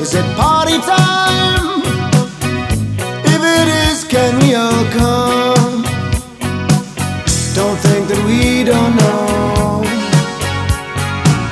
Is it party time? If it is, can we all